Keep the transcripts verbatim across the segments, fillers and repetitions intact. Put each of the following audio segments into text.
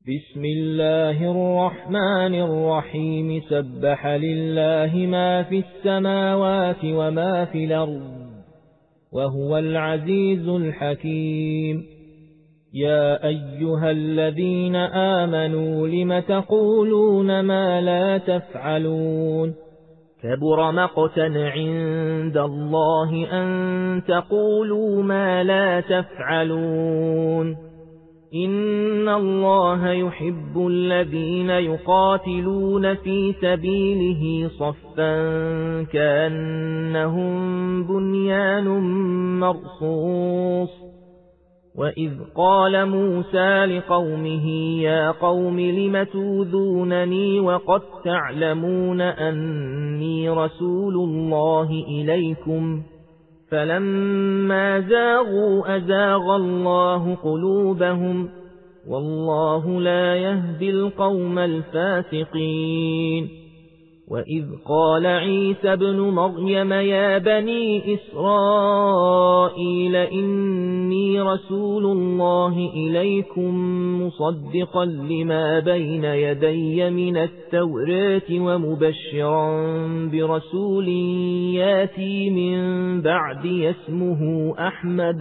بسم الله الرحمن الرحيم سبح لله ما في السماوات وما في الأرض وهو العزيز الحكيم يا أيها الذين آمنوا لم تقولون ما لا تفعلون كبر مقتا عند الله أن تقولوا ما لا تفعلون إن الله يحب الذين يقاتلون في سبيله صفا كأنهم بنيان مرصوص وإذ قال موسى لقومه يا قوم لم توذونني وقد تعلمون أني رسول الله إليكم فلما زاغوا أزاغ الله قلوبهم والله لا يهدي القوم الفاسقين وإذ قال عيسى ابن مريم يا بني إسرائيل إني رسول الله إليكم مصدقا لما بين يدي من التوراة ومبشرا برسول ياتي من بعدي اسمه أحمد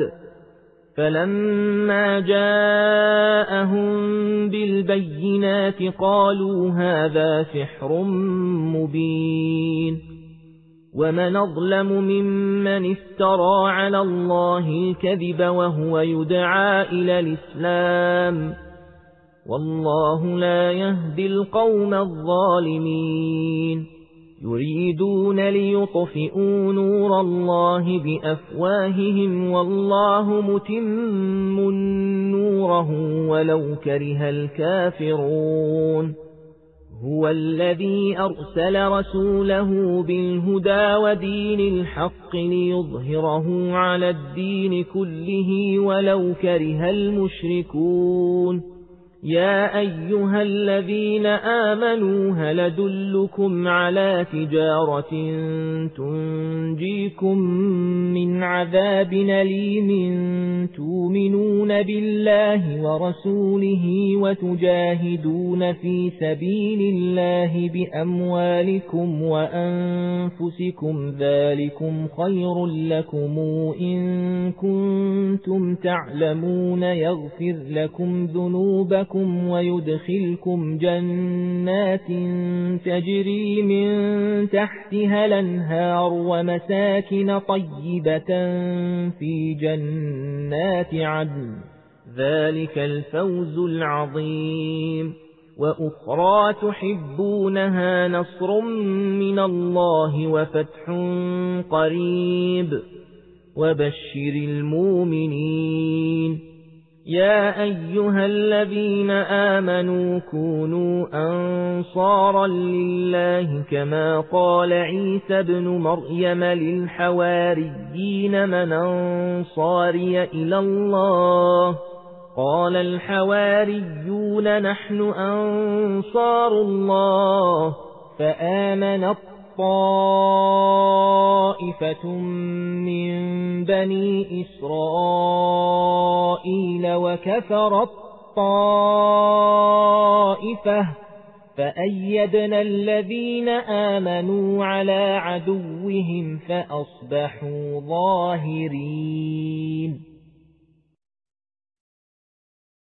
فلما جاءهم بالبينات قالوا هذا سحر مبين ومن أظلم ممن افترى على الله الكذب وهو يدعى إلى الإسلام والله لا يهدي القوم الظالمين يريدون ليطفئوا نور الله بأفواههم والله متم نوره ولو كره الكافرون هو الذي أرسل رسوله بالهدى ودين الحق ليظهره على الدين كله ولو كره المشركون يا أيها الذين آمنوا هل أدلكم على تجارة تنجيكم من عذاب أليم تؤمنون بالله ورسوله وتجاهدون في سبيل الله بأموالكم وأنفسكم ذلكم خير لكم إن كنتم تعلمون يغفر لكم ذنوبكم ويدخلكم جنات تجري من تحتها الأنهار ومساكن طيبة في جنات عدن ذلك الفوز العظيم وأخرى تحبونها نصر من الله وفتح قريب وبشر المؤمنين يا أيها الذين آمنوا كونوا أنصارا لله كما قال عيسى ابن مريم للحواريين من أنصاري إلى الله قال الحواريون نحن أنصار الله فآمنت طائفة من بني إسرائيل وكفرت طائفة فأيدنا الذين آمنوا على عدوهم فأصبحوا ظاهرين